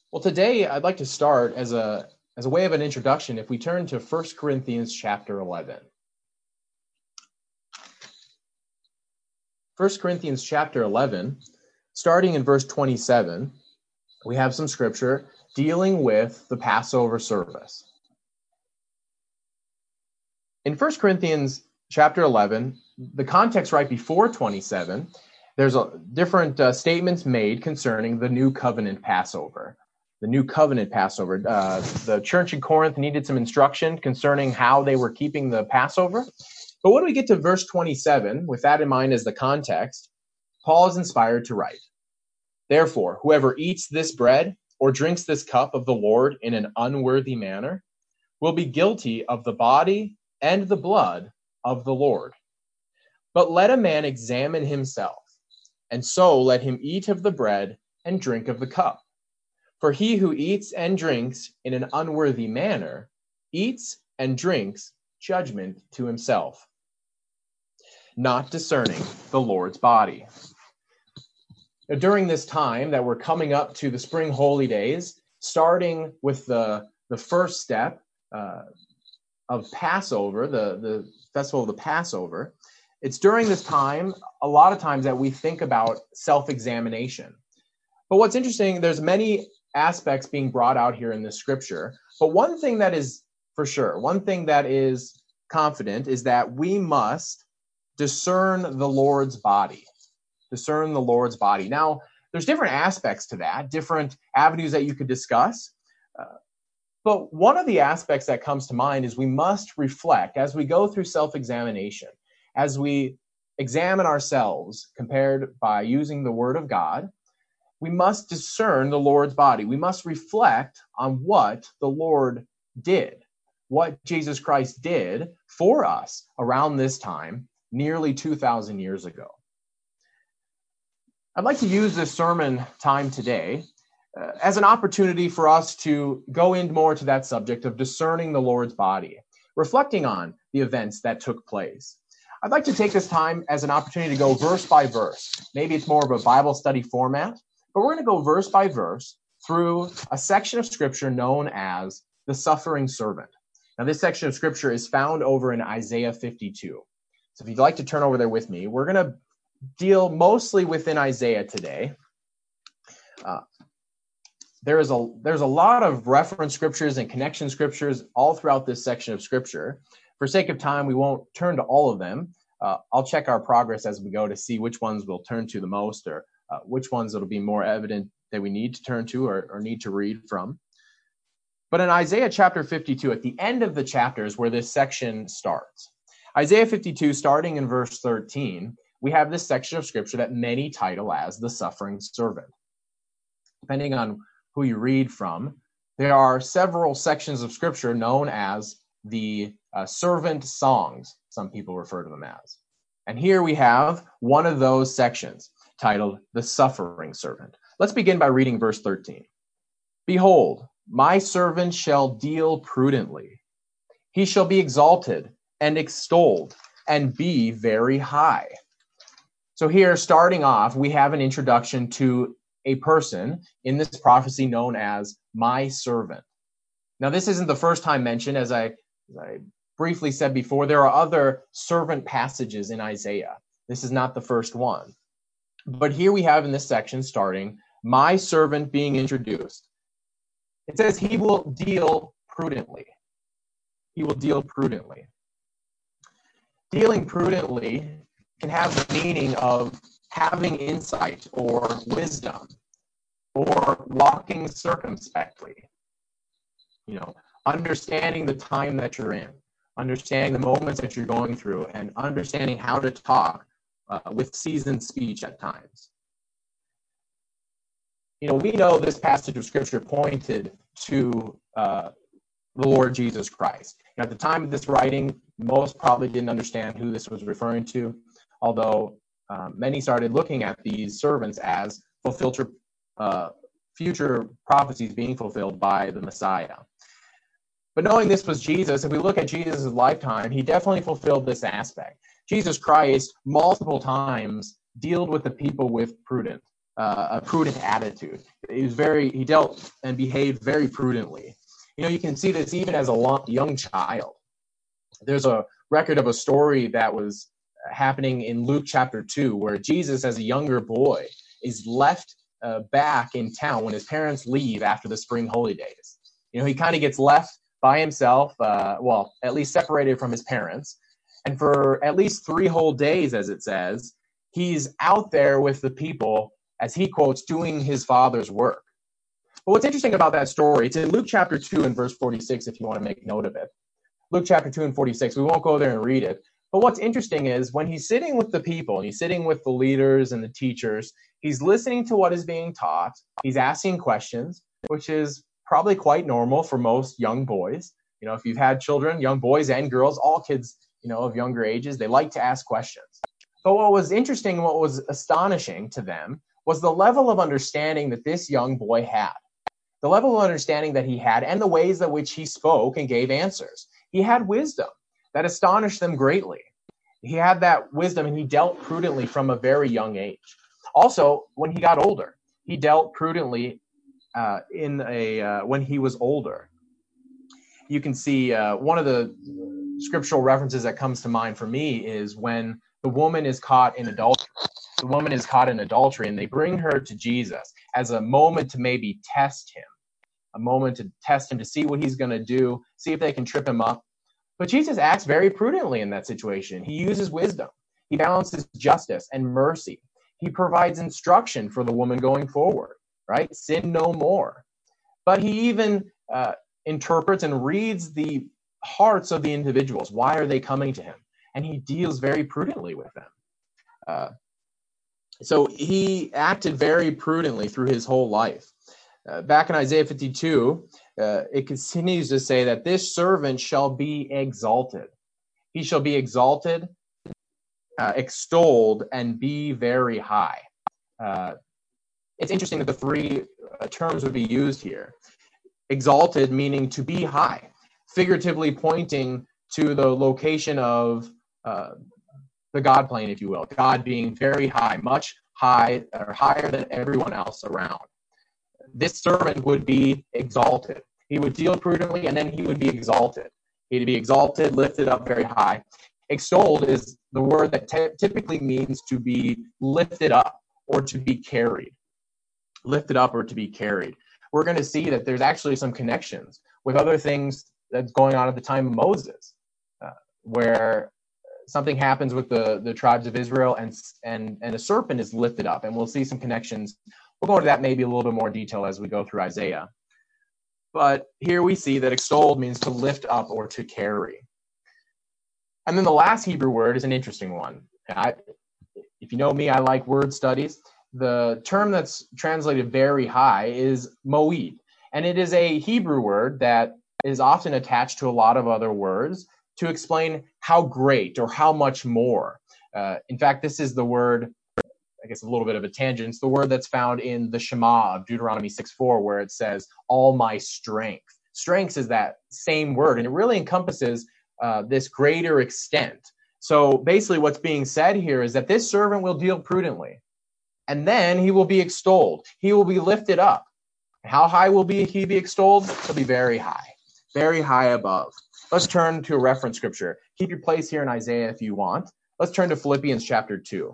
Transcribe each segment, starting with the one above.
Well, today I'd like to start as a way of an introduction if we turn to 1 Corinthians chapter 11. 1 Corinthians chapter 11, starting in verse 27, we have some scripture dealing with the Passover service. In 1 Corinthians chapter 11, the context right before 27, there's different statements made concerning the new covenant Passover. The new covenant Passover. The church in Corinth needed some instruction concerning how they were keeping the Passover. But when we get to verse 27, with that in mind as the context, Paul is inspired to write, "Therefore, whoever eats this bread or drinks this cup of the Lord in an unworthy manner will be guilty of the body and the blood of the Lord. But let a man examine himself, and so let him eat of the bread and drink of the cup. For he who eats and drinks in an unworthy manner eats and drinks judgment to himself, not discerning the Lord's body." Now, during this time that we're coming up to the spring holy days, starting with the first step of Passover, the festival of the Passover, it's during this time, a lot of times, that we think about self-examination. But what's interesting, there's many aspects being brought out here in this scripture. But one thing that is for sure, one thing that is confident is that we must discern the Lord's body. Discern the Lord's body. Now, there's different aspects to that, different avenues that you could discuss. But one of the aspects that comes to mind is we must reflect as we go through self-examination, as we examine ourselves compared by using the Word of God. We must discern the Lord's body. We must reflect on what the Lord did, what Jesus Christ did for us around this time, nearly 2,000 years ago. I'd like to use this sermon time today as an opportunity for us to go in more to that subject of discerning the Lord's body, reflecting on the events that took place. I'd like to take this time as an opportunity to go verse by verse. Maybe it's more of a Bible study format, but we're going to go verse by verse through a section of scripture known as the suffering servant. Now, this section of scripture is found over in Isaiah 52. So if you'd like to turn over there with me, we're going to deal mostly within Isaiah today. There's a lot of reference scriptures and connection scriptures all throughout this section of scripture. For sake of time, we won't turn to all of them. I'll check our progress as we go to see which ones we'll turn to the most, or which ones it'll be more evident that we need to turn to or need to read from. But in Isaiah chapter 52, at the end of the chapter is where this section starts. Isaiah 52, starting in verse 13, we have this section of scripture that many title as the suffering servant. Depending on who you read from, there are several sections of scripture known as the servant songs, some people refer to them as. And here we have one of those sections titled the suffering servant. Let's begin by reading verse 13. "Behold, my servant shall deal prudently. He shall be exalted and extolled and be very high." So here, starting off, we have an introduction to a person in this prophecy known as my servant. Now, this isn't the first time mentioned. As I briefly said before, there are other servant passages in Isaiah. This is not the first one. But here we have in this section starting, my servant being introduced. It says he will deal prudently. He will deal prudently. Dealing prudently can have the meaning of having insight or wisdom or walking circumspectly. Understanding the time that you're in, understanding the moments that you're going through, and understanding how to talk with seasoned speech at times. We know this passage of scripture pointed to the Lord Jesus Christ. At the time of this writing, most probably didn't understand who this was referring to, although many started looking at these servants as future prophecies being fulfilled by the Messiah. But knowing this was Jesus, if we look at Jesus' lifetime, he definitely fulfilled this aspect. Jesus Christ multiple times dealt with the people with prudence. a prudent attitude. He dealt and behaved very prudently. You can see this even as a young child. There's a record of a story that was happening in Luke chapter 2, where Jesus, as a younger boy, is left back in town when his parents leave after the spring holy days. He kind of gets left by himself, at least separated from his parents. And for at least 3 whole days, as it says, he's out there with the people, as he quotes, doing his father's work. But what's interesting about that story, it's in Luke chapter 2 and verse 46, if you want to make note of it. Luke chapter 2 and 46, we won't go there and read it. But what's interesting is when he's sitting with the people, he's sitting with the leaders and the teachers, he's listening to what is being taught, he's asking questions, which is probably quite normal for most young boys. If you've had children, young boys and girls, all kids, of younger ages, they like to ask questions. But what was interesting and what was astonishing to them was the level of understanding that this young boy had. The level of understanding that he had and the ways in which he spoke and gave answers. He had wisdom that astonished them greatly. He had that wisdom and he dealt prudently from a very young age. Also, when he got older, he dealt prudently when he was older. You can see one of the scriptural references that comes to mind for me is when the woman is caught in adultery. The woman is caught in adultery and they bring her to Jesus as a moment to maybe test him, a moment to test him to see what he's going to do, see if they can trip him up. But Jesus acts very prudently in that situation. He uses wisdom. He balances justice and mercy. He provides instruction for the woman going forward, right? Sin no more. But he even interprets and reads the hearts of the individuals. Why are they coming to him? And he deals very prudently with them. So he acted very prudently through his whole life. Back in Isaiah 52, it continues to say that this servant shall be exalted. He shall be exalted, extolled, and be very high. It's interesting that the 3 terms would be used here. Exalted meaning to be high, figuratively pointing to the location of the God plane, if you will. God being very high, much high or higher than everyone else around. This servant would be exalted. He would deal prudently, and then he would be exalted. He'd be exalted, lifted up very high. Extolled is the word that typically means to be lifted up or to be carried. Lifted up or to be carried. We're going to see that there's actually some connections with other things that's going on at the time of Moses, where something happens with the tribes of Israel and a serpent is lifted up, and we'll see some connections. We'll go into that maybe a little bit more detail as we go through Isaiah. But here we see that extolled means to lift up or to carry. And then the last Hebrew word is an interesting one. If you know me, I like word studies. The term that's translated very high is moed. And it is a Hebrew word that is often attached to a lot of other words to explain how great or how much more. In fact, this is the word, I guess a little bit of a tangent, it's the word that's found in the Shema of Deuteronomy 6:4, where it says, all my strength. Strength is that same word, and it really encompasses this greater extent. So basically what's being said here is that this servant will deal prudently, and then he will be extolled. He will be lifted up. How high will he be extolled? He'll be very high above. Let's turn to a reference scripture. Keep your place here in Isaiah if you want. Let's turn to Philippians chapter 2.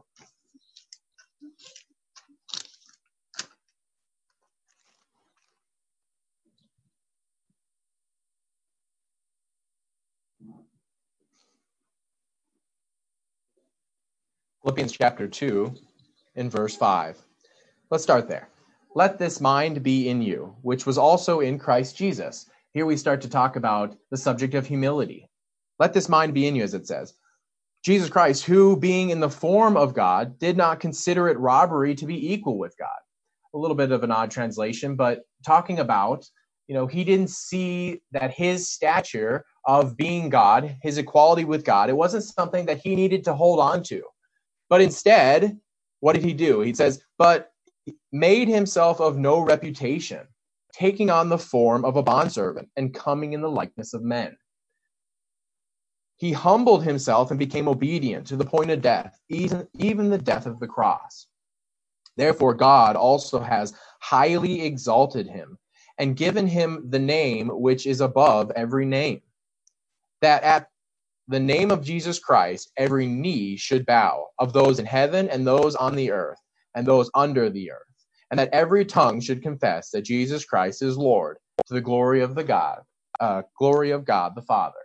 Philippians chapter 2 in verse 5. Let's start there. Let this mind be in you, which was also in Christ Jesus. Here we start to talk about the subject of humility. Let this mind be in you, as it says. Jesus Christ, who being in the form of God, did not consider it robbery to be equal with God. A little bit of an odd translation, but talking about, he didn't see that his stature of being God, his equality with God, it wasn't something that he needed to hold on to. But instead, what did he do? He says, but made himself of no reputation, taking on the form of a bondservant and coming in the likeness of men. He humbled himself and became obedient to the point of death, even the death of the cross. Therefore God also has highly exalted him and given him the name which is above every name, that at the name of Jesus Christ every knee should bow, of those in heaven and those on the earth and those under the earth, and that every tongue should confess that Jesus Christ is Lord, to the glory of God the Father.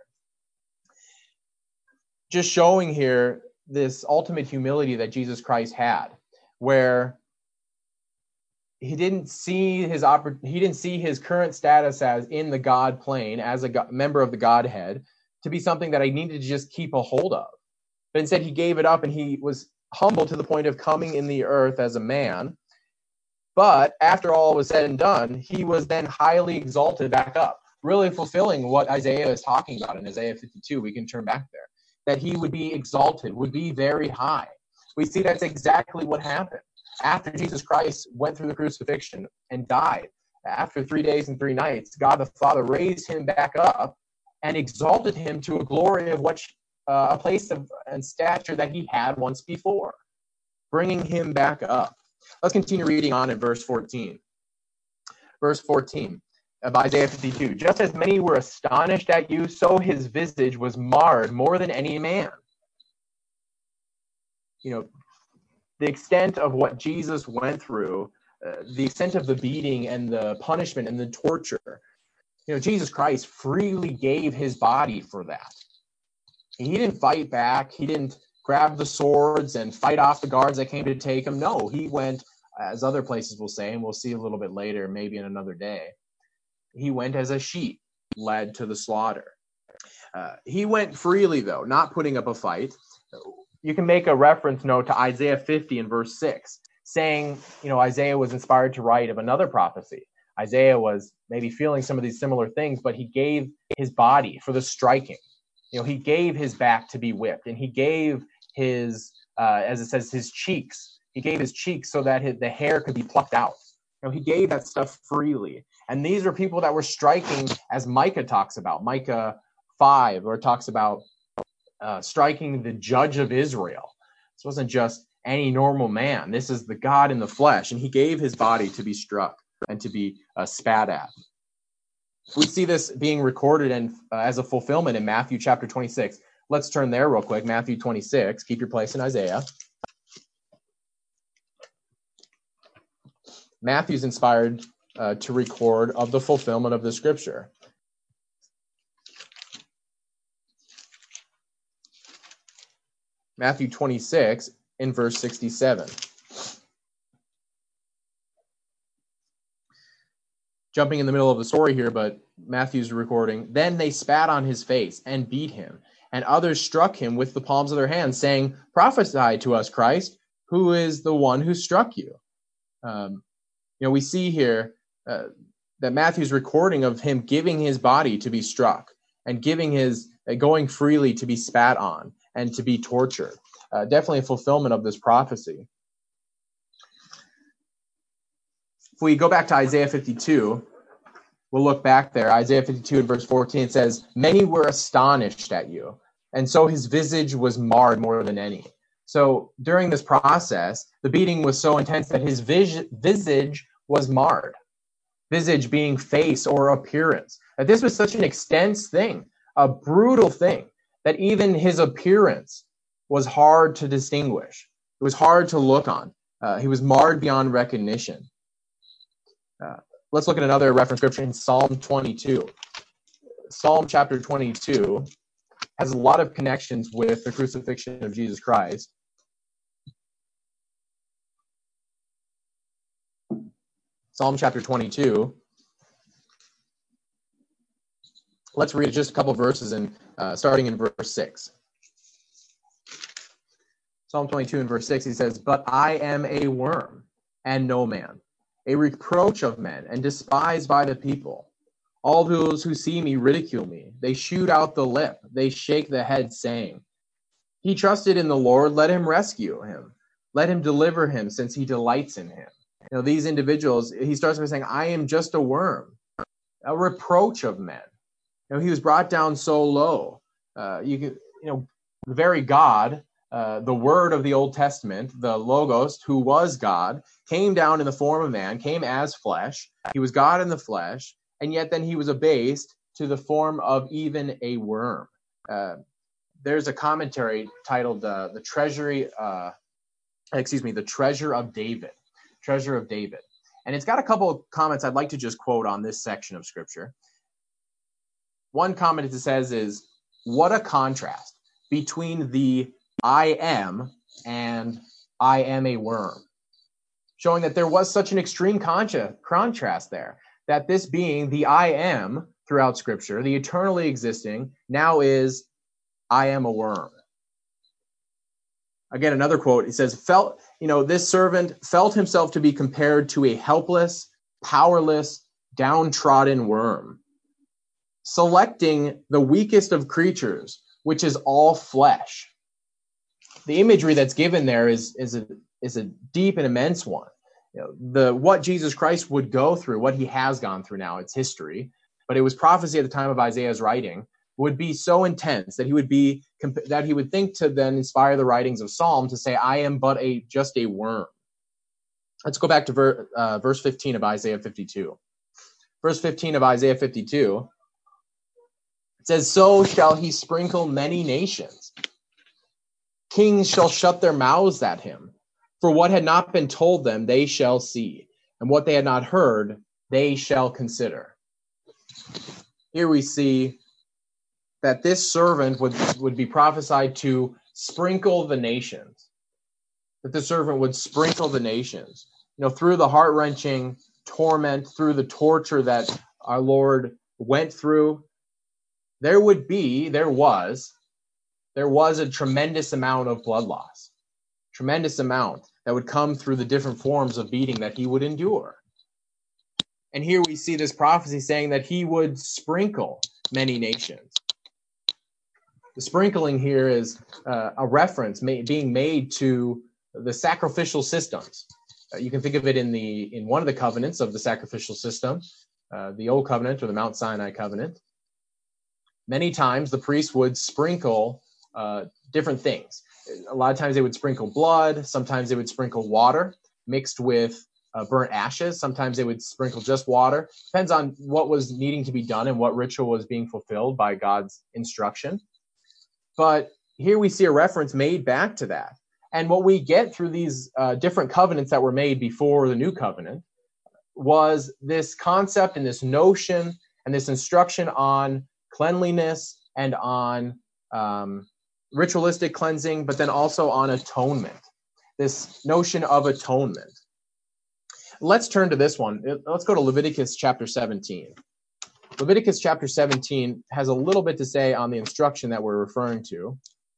Just showing here this ultimate humility that Jesus Christ had, where he didn't see his current status as in the God plane, as a member of the Godhead, to be something that I needed to just keep a hold of. But instead he gave it up, and he was humble to the point of coming in the earth as a man. But after all was said and done, he was then highly exalted back up, really fulfilling what Isaiah is talking about in Isaiah 52. We can turn back there, that he would be exalted, would be very high. We see that's exactly what happened. After Jesus Christ went through the crucifixion and died, after 3 days and 3 nights, God the Father raised him back up and exalted him to a glory of a place of and stature that he had once before, bringing him back up. Let's continue reading on in verse 14. Verse 14 of Isaiah 52. Just as many were astonished at you, so his visage was marred more than any man. The extent of what Jesus went through, the extent of the beating and the punishment and the torture, Jesus Christ freely gave his body for that. He didn't fight back. He didn't grab the swords and fight off the guards that came to take him. No, he went, as other places will say, and we'll see a little bit later, maybe in another day, he went as a sheep led to the slaughter. He went freely, though, not putting up a fight. You can make a reference note to Isaiah 50 and verse 6, saying, Isaiah was inspired to write of another prophecy. Isaiah was maybe feeling some of these similar things, but he gave his body for the striking. He gave his back to be whipped, and he gave his, as it says, his cheeks. He gave his cheeks so that the hair could be plucked out. He gave that stuff freely. And these are people that were striking, as Micah talks about. Micah 5, where it talks about striking the judge of Israel. This wasn't just any normal man. This is the God in the flesh, and he gave his body to be struck and to be spat at. We see this being recorded and as a fulfillment in Matthew chapter 26. Let's turn there real quick. Matthew 26. Keep your place in Isaiah. Matthew's inspired to record of the fulfillment of the scripture. Matthew 26 in verse 67. Jumping in the middle of the story here, but Matthew's recording. Then they spat on his face and beat him, and others struck him with the palms of their hands, saying, "Prophesy to us, Christ, who is the one who struck you?" We see here that Matthew's recording of him giving his body to be struck and giving going freely to be spat on and to be tortured. Definitely a fulfillment of this prophecy. If we go back to Isaiah 52, we'll look back there. Isaiah 52 and verse 14, it says, "Many were astonished at you, and so his visage was marred more than any." So during this process, the beating was so intense that his visage was marred. Visage being face or appearance. That this was such an extensive thing, a brutal thing, that even his appearance was hard to distinguish. It was hard to look on. He was marred beyond recognition. Let's look at another reference scripture in Psalm 22. Psalm chapter 22 has a lot of connections with the crucifixion of Jesus Christ. Psalm chapter 22. Let's read just a couple verses, starting in verse 6. Psalm 22 and verse 6, he says, "But I am a worm and no man, a reproach of men and despised by the people. All those who see me ridicule me. They shoot out the lip. They shake the head, saying, 'He trusted in the Lord. Let him rescue him. Let him deliver him, since he delights in him.'" These individuals, he starts by saying, "I am just a worm, a reproach of men." He was brought down so low. The very God the Word of the Old Testament, the Logos, who was God, came down in the form of man, came as flesh. He was God in the flesh, and yet then he was abased to the form of even a worm. There's a commentary titled "The Treasure of David," Treasure of David, and it's got a couple of comments I'd like to just quote on this section of Scripture. One comment it says is, "What a contrast between the I am and I am a worm," showing that there was such an extreme contrast there, that this being the I am throughout Scripture, the eternally existing, now is I am a worm. Again, another quote, it says, this servant felt himself to be compared to a helpless, powerless, downtrodden worm, selecting the weakest of creatures, which is all flesh. The imagery that's given there is a deep and immense one. What Jesus Christ would go through, what he has gone through now, it's history, but it was prophecy at the time of Isaiah's writing, would be so intense that he would think to then inspire the writings of Psalm to say, I am but just a worm. Let's go back to verse 15 of Isaiah 52. Verse 15 of Isaiah 52, it says, "So shall he sprinkle many nations. Kings shall shut their mouths at him. For what had not been told them, they shall see. And what they had not heard, they shall consider." Here we see that this servant would be prophesied to sprinkle the nations. That the servant would sprinkle the nations. Through the heart-wrenching torment, through the torture that our Lord went through, there was a tremendous amount of blood loss. Tremendous amount that would come through the different forms of beating that he would endure. And here we see this prophecy saying that he would sprinkle many nations. The sprinkling here is a reference being made to the sacrificial systems. You can think of it in one of the covenants of the sacrificial system, the Old Covenant or the Mount Sinai Covenant. Many times the priest would sprinkle different things. A lot of times they would sprinkle blood. Sometimes they would sprinkle water mixed with burnt ashes. Sometimes they would sprinkle just water. Depends on what was needing to be done and what ritual was being fulfilled by God's instruction. But here we see a reference made back to that. And what we get through these different covenants that were made before the new covenant was this concept and this notion and this instruction on cleanliness and on ritualistic cleansing, but then also on atonement, this notion of atonement. Let's turn to this one. Let's go to Leviticus chapter 17. Leviticus chapter 17 has a little bit to say on the instruction that we're referring to,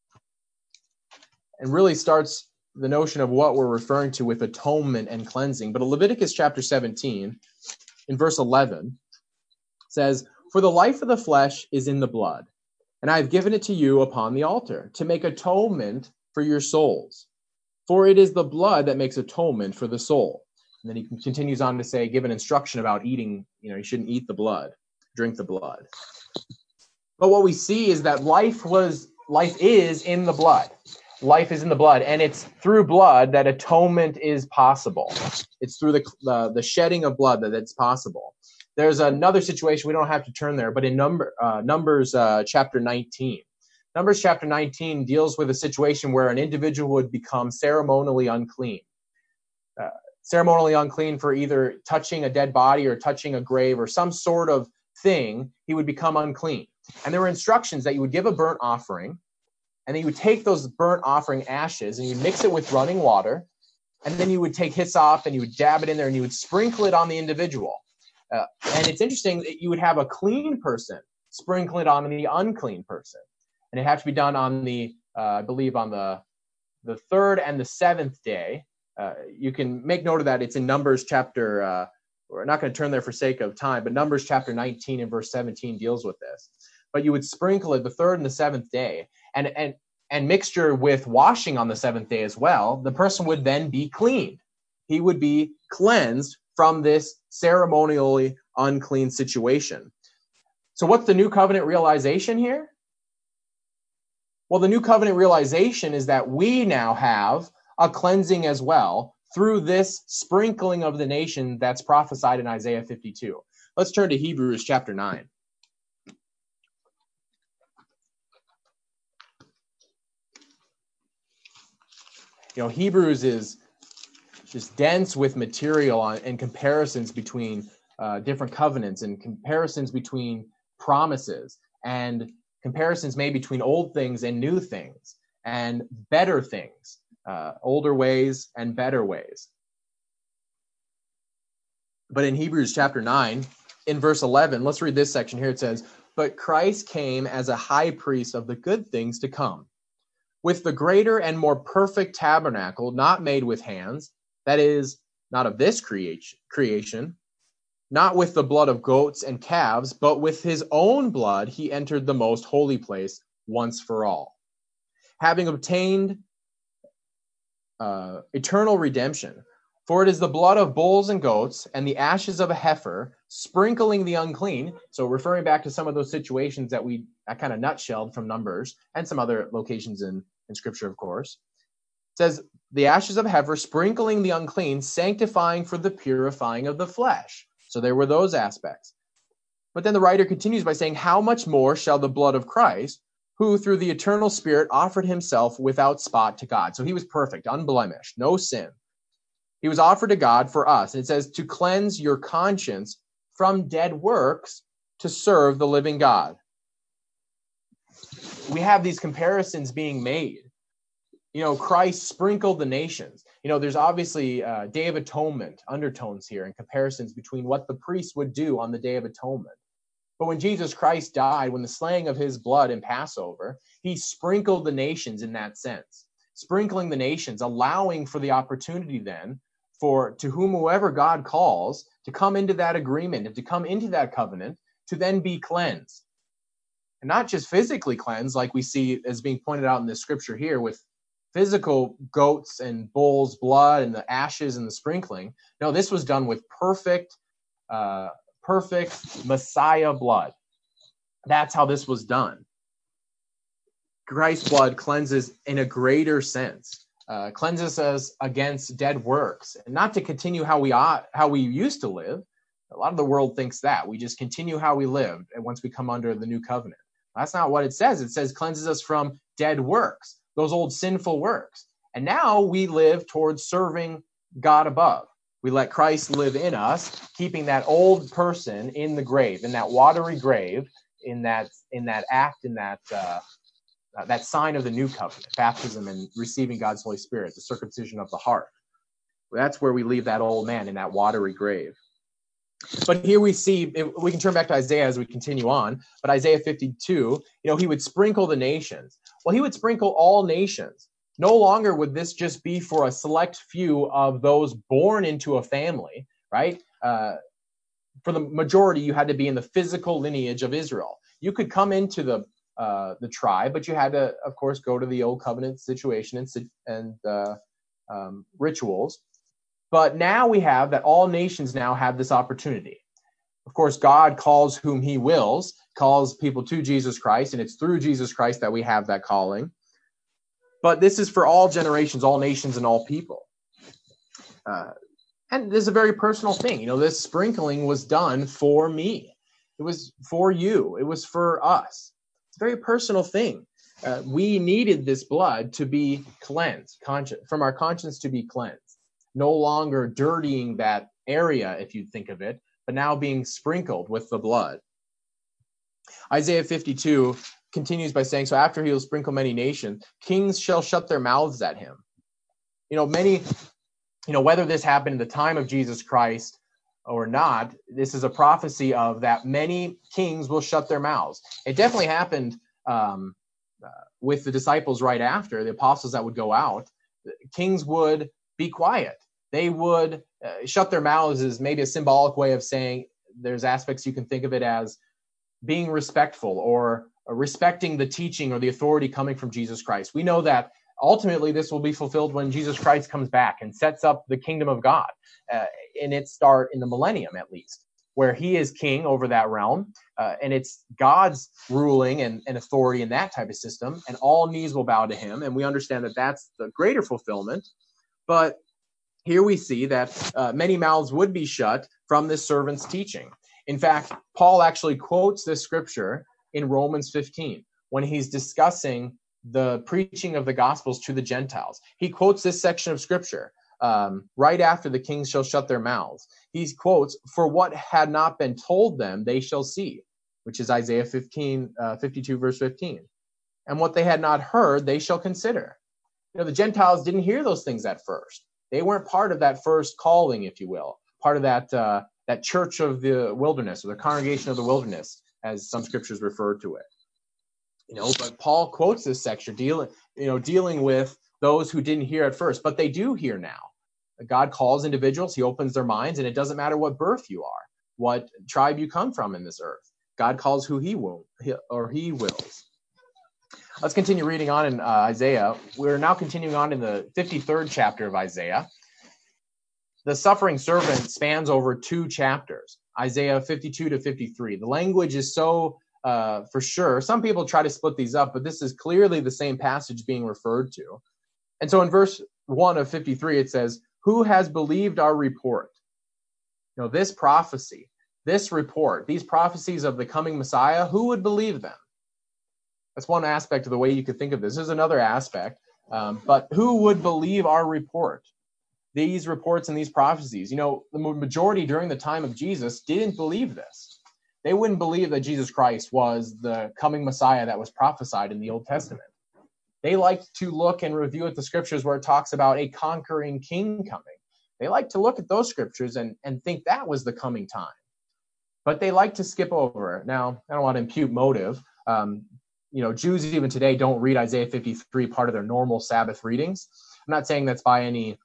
and really starts the notion of what we're referring to with atonement and cleansing. But Leviticus chapter 17, in verse 11, says, "For the life of the flesh is in the blood, and I have given it to you upon the altar, to make atonement for your souls. For it is the blood that makes atonement for the soul." And then he continues on to say, give an instruction about eating, you shouldn't eat the blood, drink the blood. But what we see is that life is in the blood. Life is in the blood, and it's through blood that atonement is possible. It's through the shedding of blood that it's possible. There's another situation, we don't have to turn there, but in Numbers chapter 19. Numbers chapter 19 deals with a situation where an individual would become ceremonially unclean. Ceremonially unclean for either touching a dead body or touching a grave or some sort of thing, he would become unclean. And there were instructions that you would give a burnt offering, and then you would take those burnt offering ashes and you mix it with running water, and then you would take hyssop and you would dab it in there and you would sprinkle it on the individual. And it's interesting that you would have a clean person sprinkle it on the unclean person. And it had to be done on I believe on the third and the seventh day. You can make note of that. It's in Numbers chapter, we're not going to turn there for sake of time, but Numbers chapter 19 and verse 17 deals with this. But you would sprinkle it the third and the seventh day, and mixture with washing on the seventh day as well. The person would then be cleaned. He would be cleansed from this ceremonially unclean situation. So what's the new covenant realization here? Well, the new covenant realization is that we now have a cleansing as well through this sprinkling of the nation that's prophesied in Isaiah 52. Let's turn to Hebrews chapter 9. Hebrews is just dense with material and comparisons between different covenants and comparisons between promises and comparisons made between old things and new things and better things, older ways and better ways. But in Hebrews chapter 9, in verse 11, let's read this section here. It says, "But Christ came as a high priest of the good things to come, with the greater and more perfect tabernacle, not made with hands, that is, not of this creation, not with the blood of goats and calves, but with his own blood he entered the most holy place once for all, having obtained eternal redemption. For it is the blood of bulls and goats and the ashes of a heifer, sprinkling the unclean." So referring back to some of those situations that I kind of nutshelled from Numbers and some other locations in Scripture, of course. It says, "The ashes of a heifer, sprinkling the unclean, sanctifying for the purifying of the flesh." So there were those aspects. But then the writer continues by saying, "How much more shall the blood of Christ, who through the eternal Spirit offered himself without spot to God." So he was perfect, unblemished, no sin. He was offered to God for us. And it says, "To cleanse your conscience from dead works to serve the living God." We have these comparisons being made. Christ sprinkled the nations. There's obviously Day of Atonement undertones here and comparisons between what the priests would do on the Day of Atonement. But when Jesus Christ died, when the slaying of his blood in Passover, he sprinkled the nations in that sense. Sprinkling the nations, allowing for the opportunity then to whomever God calls to come into that agreement and to come into that covenant to then be cleansed. And not just physically cleansed, like we see as being pointed out in this scripture here with physical goats and bulls' blood and the ashes and the sprinkling. No, this was done with perfect Messiah blood. That's how this was done. Christ's blood cleanses in a greater sense, cleanses us against dead works, and not to continue how we used to live. A lot of the world thinks that we just continue how we lived, and once we come under the new covenant. That's not what it says. It says cleanses us from dead works, those old sinful works. And now we live towards serving God above. We let Christ live in us, keeping that old person in the grave, in that watery grave, in that act, in that sign of the new covenant, baptism and receiving God's Holy Spirit, the circumcision of the heart. That's where we leave that old man in that watery grave. But here we see, we can turn back to Isaiah as we continue on, but Isaiah 52, he would sprinkle the nations. Well, he would sprinkle all nations. No longer would this just be for a select few of those born into a family, right? For the majority, you had to be in the physical lineage of Israel. You could come into the tribe, but you had to, of course, go to the old covenant situation and rituals. But now we have that all nations now have this opportunity. Of course, God calls whom he wills, calls people to Jesus Christ, and it's through Jesus Christ that we have that calling. But this is for all generations, all nations, and all people. And this is a very personal thing. This sprinkling was done for me. It was for you. It was for us. It's a very personal thing. We needed this blood to be cleansed, from our conscience to be cleansed. No longer dirtying that area, if you think of it, but now being sprinkled with the blood. Isaiah 52 continues by saying, "So after he will sprinkle many nations, kings shall shut their mouths at him." Whether this happened in the time of Jesus Christ or not, this is a prophecy of that many kings will shut their mouths. It definitely happened with the disciples right after, the apostles that would go out. Kings would be quiet. They would shut their mouths is maybe a symbolic way of saying there's aspects you can think of it as being respectful or respecting the teaching or the authority coming from Jesus Christ. We know that ultimately this will be fulfilled when Jesus Christ comes back and sets up the kingdom of God in its start in the millennium, at least. where he is king over that realm, and it's God's ruling and authority in that type of system, and all knees will bow to him, and we understand that that's the greater fulfillment. But here we see that many mouths would be shut from this servant's teaching. In fact, Paul actually quotes this scripture in Romans 15 when he's discussing the preaching of the Gospels to the Gentiles. He quotes this section of scripture right after the kings shall shut their mouths. He quotes, "For what had not been told them, they shall see," which is Isaiah 52, verse 15. "And what they had not heard, they shall consider." The Gentiles didn't hear those things at first. They weren't part of that first calling, if you will, part of that church of the wilderness, or the congregation of the wilderness, as some scriptures refer to it. But Paul quotes this section dealing with those who didn't hear at first, but they do hear now. God calls individuals, he opens their minds, and it doesn't matter what birth you are, what tribe you come from in this earth. God calls who he wills. Let's continue reading on in Isaiah. We're now continuing on in the 53rd chapter of Isaiah. The suffering servant spans over 2 chapters, Isaiah 52 to 53. The language is so for sure. Some people try to split these up, but this is clearly the same passage being referred to. And so in verse 1 of 53, it says, "Who has believed our report?" This prophecy, this report, these prophecies of the coming Messiah, who would believe them? That's one aspect of the way you could think of this. There's another aspect, but who would believe our report? These reports and these prophecies. The majority during the time of Jesus didn't believe this. They wouldn't believe that Jesus Christ was the coming Messiah that was prophesied in the Old Testament. They liked to look and review at the scriptures where it talks about a conquering king coming. They like to look at those scriptures and think that was the coming time. But they like to skip over it. Now, I don't want to impute motive. Jews even today don't read Isaiah 53 part of their normal Sabbath readings. I'm not saying that's by any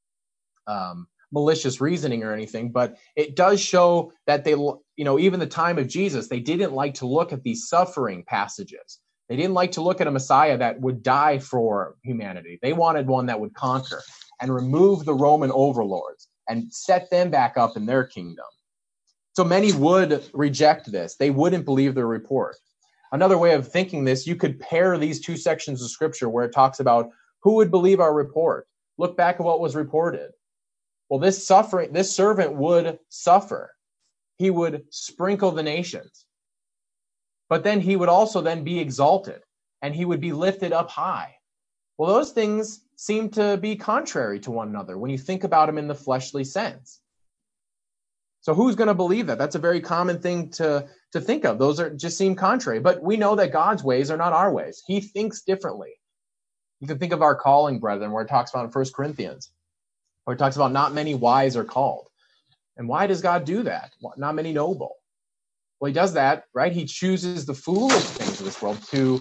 malicious reasoning or anything, but it does show that they, even the time of Jesus, they didn't like to look at these suffering passages. They didn't like to look at a Messiah that would die for humanity. They wanted one that would conquer and remove the Roman overlords and set them back up in their kingdom. So many would reject this. They wouldn't believe their report. Another way of thinking this, you could pair these 2 sections of scripture where it talks about who would believe our report. Look back at what was reported. Well, this servant would suffer. He would sprinkle the nations. But then he would also then be exalted, and he would be lifted up high. Well, those things seem to be contrary to one another when you think about them in the fleshly sense. So who's going to believe that? That's a very common thing to think of. Those just seem contrary. But we know that God's ways are not our ways. He thinks differently. You can think of our calling, brethren, where it talks about in 1 Corinthians, where it talks about not many wise are called. And why does God do that? Not many noble. Well, he does that, right? He chooses the foolish things of this world to,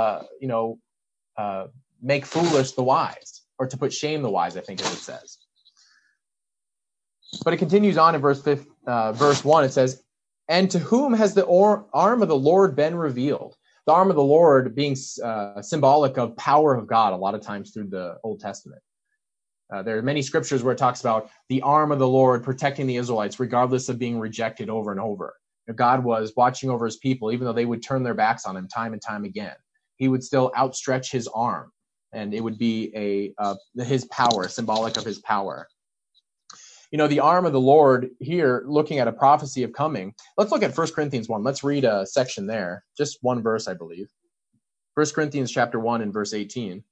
make foolish the wise, or to put shame the wise, I think as it says. But it continues on in verse 1. It says, "And to whom has the arm of the Lord been revealed?" The arm of the Lord being symbolic of power of God a lot of times through the Old Testament. There are many scriptures where it talks about the arm of the Lord protecting the Israelites, regardless of being rejected over and over. God was watching over his people, even though they would turn their backs on him time and time again. He would still outstretch his arm, and it would be his power, symbolic of his power. The arm of the Lord here, looking at a prophecy of coming. Let's look at 1 Corinthians 1. Let's read a section there, just one verse, I believe. 1 Corinthians chapter 1 and verse 18.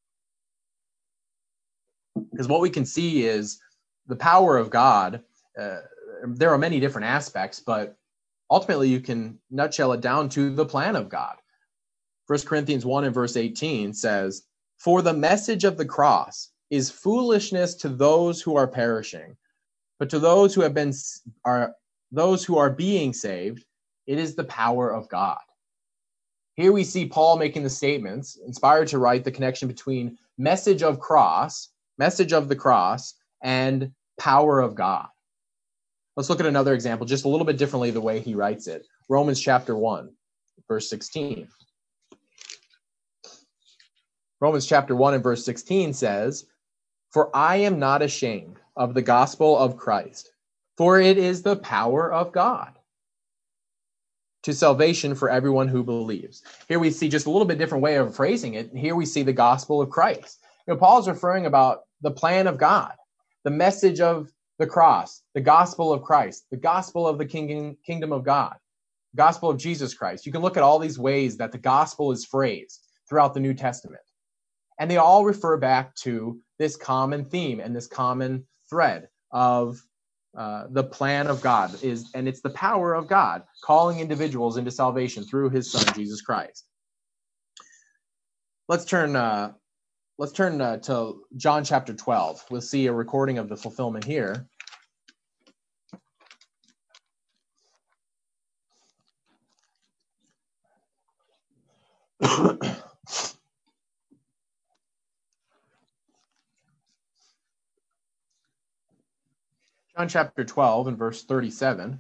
Because what we can see is the power of God. There are many different aspects, but ultimately you can nutshell it down to the plan of God. 1 Corinthians 1 and verse 18 says, "For the message of the cross is foolishness to those who are perishing, but to those who are being saved, it is the power of God." Here we see Paul making the statements, inspired to write the connection between message of the cross, and power of God. Let's look at another example, just a little bit differently the way he writes it. Romans chapter 1, verse 16. Romans chapter 1 and verse 16 says, "For I am not ashamed of the gospel of Christ, For it is the power of God to salvation for everyone who believes. Here we see just a little bit different way of phrasing it. Here we see the gospel of Christ. Paul's referring about the plan of God, the message of the cross, the gospel of Christ, the gospel of the kingdom of God, gospel of Jesus Christ. You can look at all these ways that the gospel is phrased throughout the New Testament. And they all refer back to this common theme and this common thread of the plan of God and it's the power of God calling individuals into salvation through his son, Jesus Christ. Let's turn to John chapter 12. We'll see a recording of the fulfillment here. John chapter 12 and verse 37.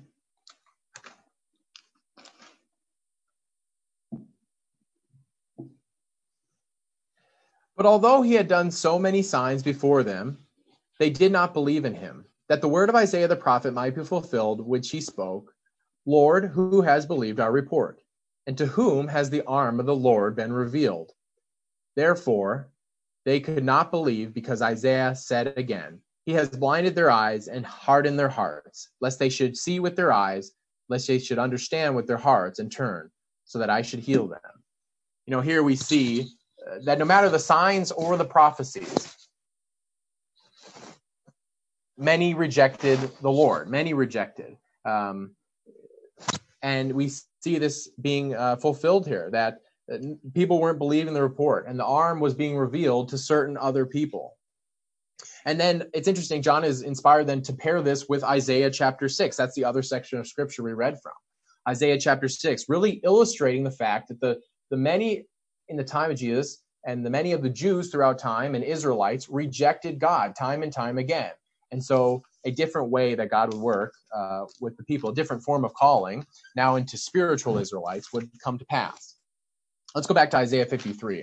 But although he had done so many signs before them, they did not believe in him, that the word of Isaiah the prophet might be fulfilled, which he spoke, Lord, who has believed our report? And to whom has the arm of the Lord been revealed? Therefore, they could not believe, because Isaiah said again, he has blinded their eyes and hardened their hearts, lest they should see with their eyes, lest they should understand with their hearts and turn, so that I should heal them. Here we see that no matter the signs or the prophecies, many rejected the Lord. Many rejected. And we see this being fulfilled here, that people weren't believing the report, and the arm was being revealed to certain other people. And then it's interesting, John is inspired then to pair this with Isaiah chapter 6. That's the other section of scripture we read from. Isaiah chapter 6, really illustrating the fact that the many in the time of Jesus and the many of the Jews throughout time and Israelites rejected God time and time again. And so a different way that God would work with the people, a different form of calling now into spiritual Israelites would come to pass. Let's go back to Isaiah 53.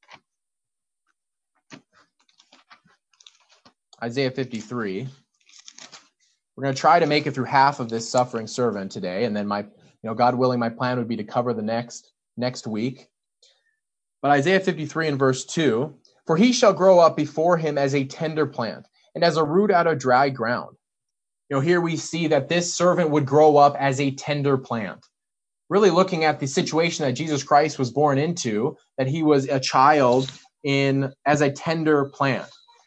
Isaiah 53. We're going to try to make it through half of this suffering servant today, and then God willing, my plan would be to cover the next week. But Isaiah 53 and verse 2, for he shall grow up before him as a tender plant, and as a root out of dry ground. Here we see that this servant would grow up as a tender plant. Really looking at the situation that Jesus Christ was born into, that he was a child as a tender plant.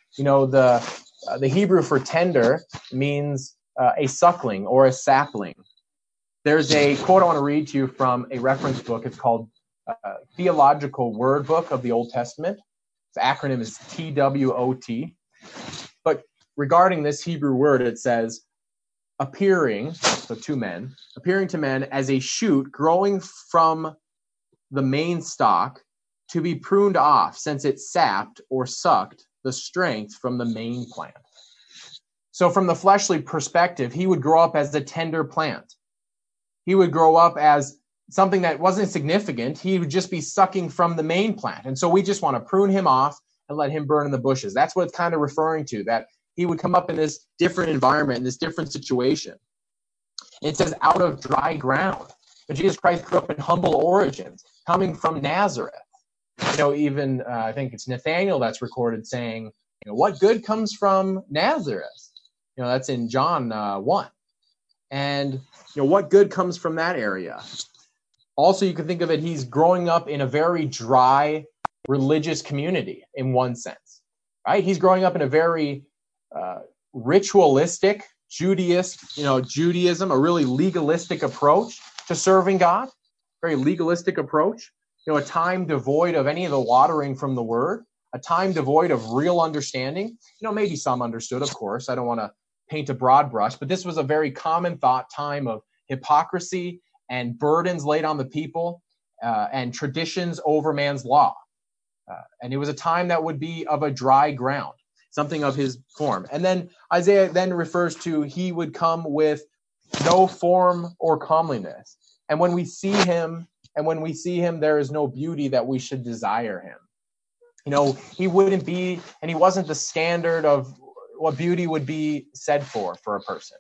The Hebrew for tender means a suckling or a sapling. There's a quote I want to read to you from a reference book. It's called Theological Word Book of the Old Testament. Its acronym is TWOT. But regarding this Hebrew word, it says, appearing, so two men, appearing to men as a shoot growing from the main stalk to be pruned off, since it sapped or sucked the strength from the main plant. So from the fleshly perspective, he would grow up as a tender plant. He would grow up as something that wasn't significant. He would just be sucking from the main plant. And so we just want to prune him off and let him burn in the bushes. That's what it's kind of referring to, that he would come up in this different environment, in this different situation. It says out of dry ground. But Jesus Christ grew up in humble origins, coming from Nazareth. I think it's Nathaniel that's recorded saying, what good comes from Nazareth? That's in John 1. And, what good comes from that area? Also, you can think of it, he's growing up in a very dry religious community in one sense, right? He's growing up in a very ritualistic Judaism, a really legalistic approach to serving God, very legalistic approach. A time devoid of any of the watering from the word, a time devoid of real understanding. Maybe some understood, of course. I don't want to paint a broad brush, but this was a very common thought time of hypocrisy and burdens laid on the people and traditions over man's law. And it was a time that would be of a dry ground, something of his form. And then Isaiah then refers to he would come with no form or comeliness. And when we see him, there is no beauty that we should desire him. He wouldn't be, and he wasn't the standard of what beauty would be said for a person.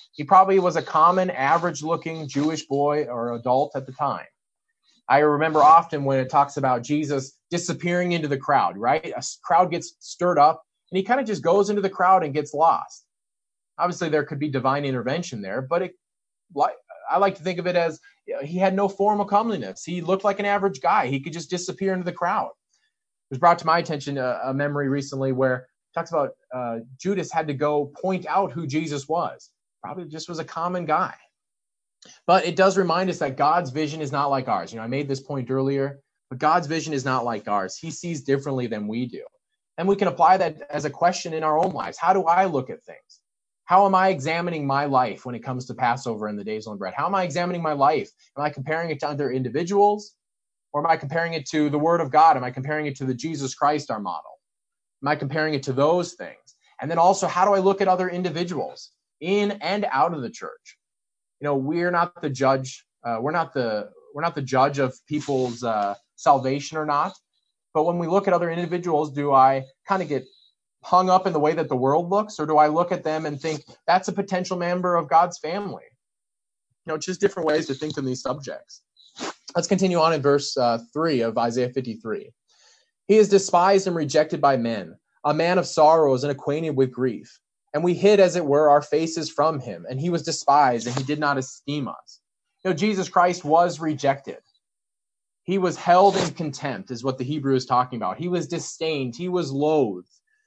He probably was a common, average-looking Jewish boy or adult at the time. I remember often when it talks about Jesus disappearing into the crowd, right? A crowd gets stirred up, and he kind of just goes into the crowd and gets lost. Obviously, there could be divine intervention there, but I like to think of it as he had no formal comeliness. He looked like an average guy. He could just disappear into the crowd. It was brought to my attention a memory recently where it talks about Judas had to go point out who Jesus was. Probably just was a common guy. But it does remind us that God's vision is not like ours. I made this point earlier, but God's vision is not like ours. He sees differently than we do. And we can apply that as a question in our own lives. How do I look at things? How am I examining my life when it comes to Passover and the Days of Unleavened Bread? How am I examining my life? Am I comparing it to other individuals? Or am I comparing it to the Word of God? Am I comparing it to the Jesus Christ, our model? Am I comparing it to those things? And then also, how do I look at other individuals in and out of the church? We're not the judge. We're not the judge of people's salvation or not. But when we look at other individuals, do I kind of get hung up in the way that the world looks, or do I look at them and think that's a potential member of God's family? Just different ways to think on these subjects. Let's continue on in verse 3 of Isaiah 53. He is despised and rejected by men, a man of sorrows and acquainted with grief. And we hid, as it were, our faces from him, and he was despised, and he did not esteem us. Jesus Christ was rejected. He was held in contempt, is what the Hebrew is talking about. He was disdained. He was loathed.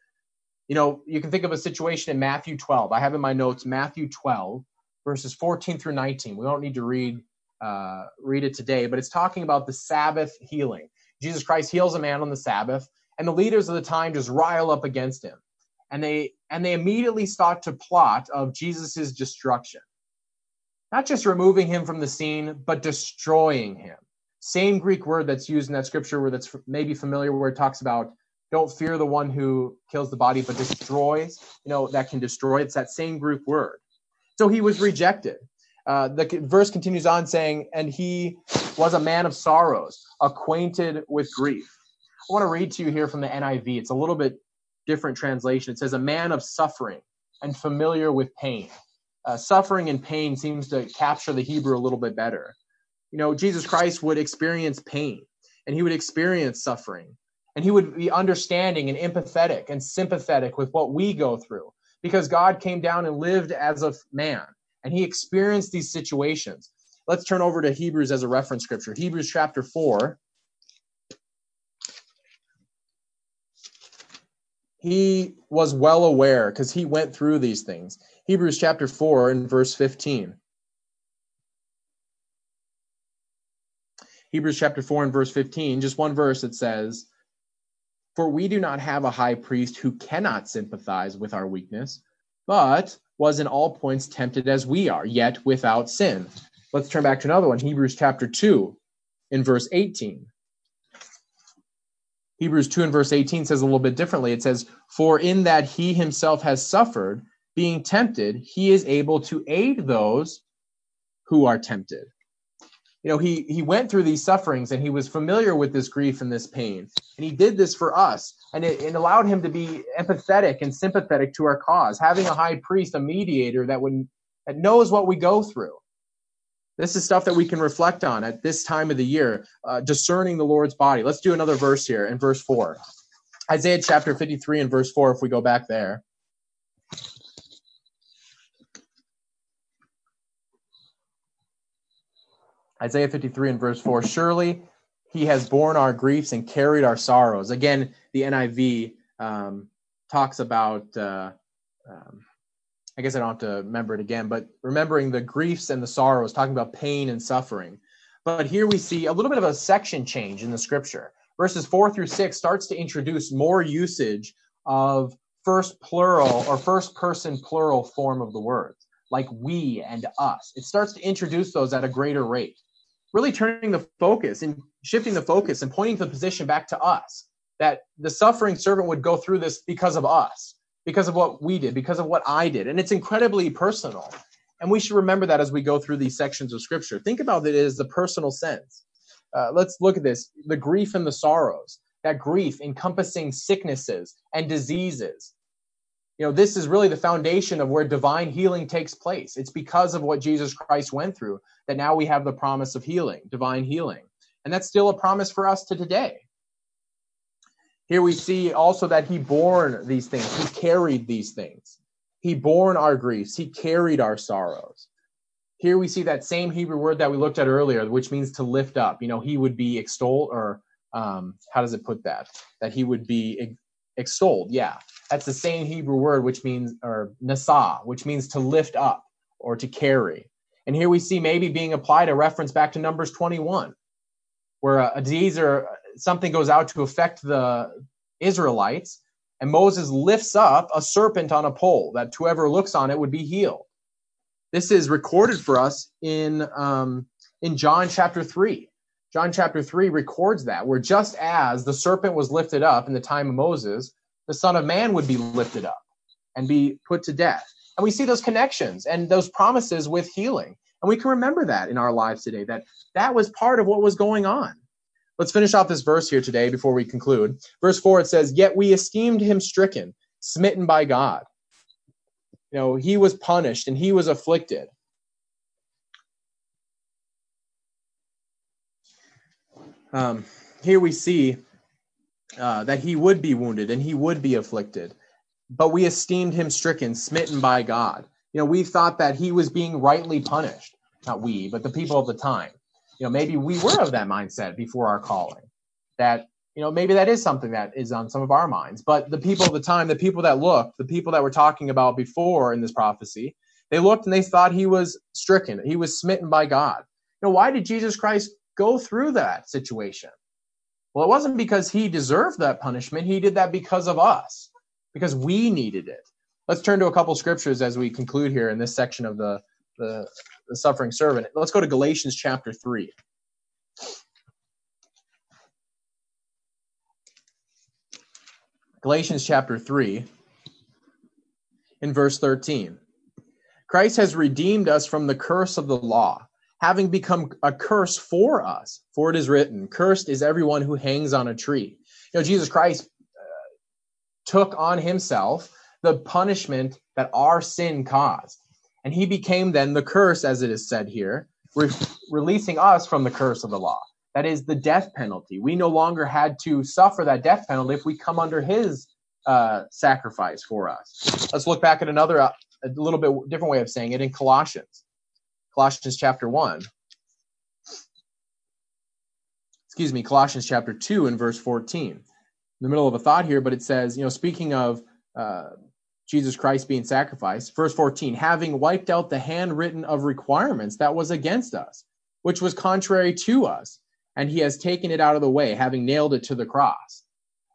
You can think of a situation in Matthew 12. I have in my notes Matthew 12, verses 14 through 19. We don't need to read it today, but it's talking about the Sabbath healing. Jesus Christ heals a man on the Sabbath, and the leaders of the time just rile up against him. And they immediately start to plot of Jesus's destruction. Not just removing him from the scene, but destroying him. Same Greek word that's used in that scripture where that's maybe familiar, where it talks about don't fear the one who kills the body, but destroys, that can destroy. It's that same Greek word. So he was rejected. The verse continues on saying, and he was a man of sorrows, acquainted with grief. I want to read to you here from the NIV. It's a little bit different translation. It says, a man of suffering and familiar with pain. Suffering and pain seems to capture the Hebrew a little bit better. Jesus Christ would experience pain, and he would experience suffering, and he would be understanding and empathetic and sympathetic with what we go through, because God came down and lived as a man, and he experienced these situations. Let's turn over to Hebrews as a reference scripture. Hebrews chapter 4. He was well aware because he went through these things. Hebrews chapter 4 and verse 15. Hebrews chapter 4 and verse 15, just one verse, it says, for we do not have a high priest who cannot sympathize with our weakness, but was in all points tempted as we are, yet without sin. Let's turn back to another one, Hebrews chapter 2 in verse 18. Hebrews 2 and verse 18 says a little bit differently. It says, for in that he himself has suffered, being tempted, he is able to aid those who are tempted. He went through these sufferings, and he was familiar with this grief and this pain. And he did this for us. And it allowed him to be empathetic and sympathetic to our cause, having a high priest, a mediator that knows what we go through. This is stuff that we can reflect on at this time of the year, discerning the Lord's body. Let's do another verse here in verse 4. Isaiah chapter 53 and verse 4, if we go back there. Isaiah 53 and verse 4, surely he has borne our griefs and carried our sorrows. Again, the NIV talks about, I guess I don't have to remember it again, but remembering the griefs and the sorrows, talking about pain and suffering. But here we see a little bit of a section change in the scripture. Verses 4 through 6 starts to introduce more usage of first plural or first person plural form of the words, like we and us. It starts to introduce those at a greater rate, really turning the focus and shifting the focus and pointing the position back to us, that the suffering servant would go through this because of us, because of what we did, because of what I did. And it's incredibly personal. And we should remember that as we go through these sections of scripture. Think about it as the personal sense. Let's look at this, the grief and the sorrows, that grief encompassing sicknesses and diseases. This is really the foundation of where divine healing takes place. It's because of what Jesus Christ went through that now we have the promise of healing, divine healing. And that's still a promise for us to today. Here we see also that he bore these things. He carried these things. He bore our griefs. He carried our sorrows. Here we see that same Hebrew word that we looked at earlier, which means to lift up. He would be extolled, or how does it put that? That he would be extolled. Yeah, that's the same Hebrew word, which means, or nasa, which means to lift up or to carry. And here we see maybe being applied a reference back to Numbers 21, where a disease or something goes out to affect the Israelites, and Moses lifts up a serpent on a pole that whoever looks on it would be healed. This is recorded for us in John chapter 3. John chapter 3 records that, where just as the serpent was lifted up in the time of Moses, the Son of Man would be lifted up and be put to death. And we see those connections and those promises with healing. And we can remember that in our lives today, that was part of what was going on. Let's finish off this verse here today before we conclude. Verse 4, it says, "Yet we esteemed him stricken, smitten by God." He was punished and he was afflicted. Here we see that he would be wounded and he would be afflicted. But we esteemed him stricken, smitten by God. We thought that he was being rightly punished. Not we, but the people of the time. Maybe we were of that mindset before our calling. That, maybe that is something that is on some of our minds. But the people of the time, the people that looked, the people that we're talking about before in this prophecy, they looked and they thought he was stricken. He was smitten by God. Why did Jesus Christ go through that situation? Well, it wasn't because he deserved that punishment. He did that because of us, because we needed it. Let's turn to a couple scriptures as we conclude here in this section of the suffering servant. Let's go to Galatians chapter 3. Galatians chapter 3, in verse 13. "Christ has redeemed us from the curse of the law, having become a curse for us. For it is written, 'Cursed is everyone who hangs on a tree.'" Jesus Christ took on himself the punishment that our sin caused. And he became then the curse, as it is said here, releasing us from the curse of the law. That is the death penalty. We no longer had to suffer that death penalty if we come under his sacrifice for us. Let's look back at a little bit different way of saying it in Colossians. Colossians chapter 1. Colossians chapter 2 and verse 14. In the middle of a thought here, but it says, speaking of Jesus Christ being sacrificed, verse 14, "Having wiped out the handwritten of requirements that was against us, which was contrary to us, and he has taken it out of the way, having nailed it to the cross."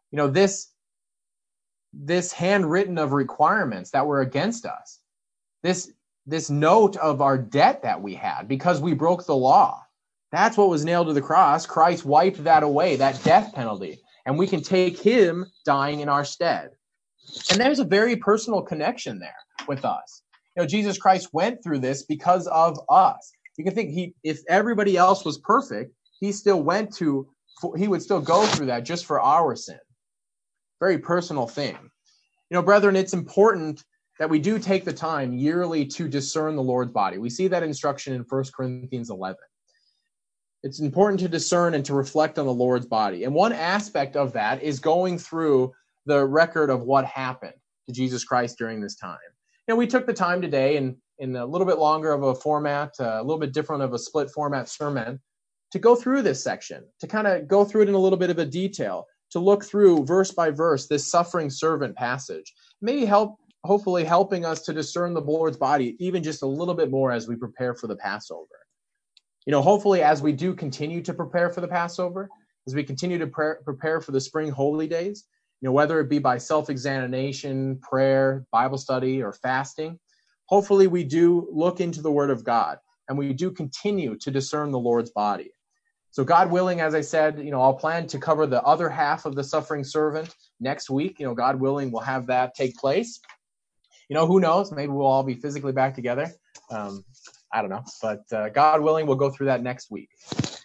This handwritten of requirements that were against us, this note of our debt that we had because we broke the law, that's what was nailed to the cross. Christ wiped that away, that death penalty, and we can take him dying in our stead. And there's a very personal connection there with us. Jesus Christ went through this because of us. You can think if everybody else was perfect, he would still go through that just for our sin. Very personal thing. Brethren, it's important that we do take the time yearly to discern the Lord's body. We see that instruction in 1 Corinthians 11. It's important to discern and to reflect on the Lord's body. And one aspect of that is going through the record of what happened to Jesus Christ during this time. We took the time today in a little bit longer of a format, a little bit different of a split format sermon, to go through this section, to kind of go through it in a little bit of a detail, to look through verse by verse this suffering servant passage. Maybe hopefully helping us to discern the Lord's body even just a little bit more as we prepare for the Passover. Hopefully as we do continue to prepare for the Passover, as we continue to prepare for the spring holy days, whether it be by self-examination, prayer, Bible study, or fasting, hopefully we do look into the Word of God and we do continue to discern the Lord's body. So God willing, as I said, I'll plan to cover the other half of the suffering servant next week. God willing, we'll have that take place. Who knows? Maybe we'll all be physically back together. I don't know. But God willing, we'll go through that next week.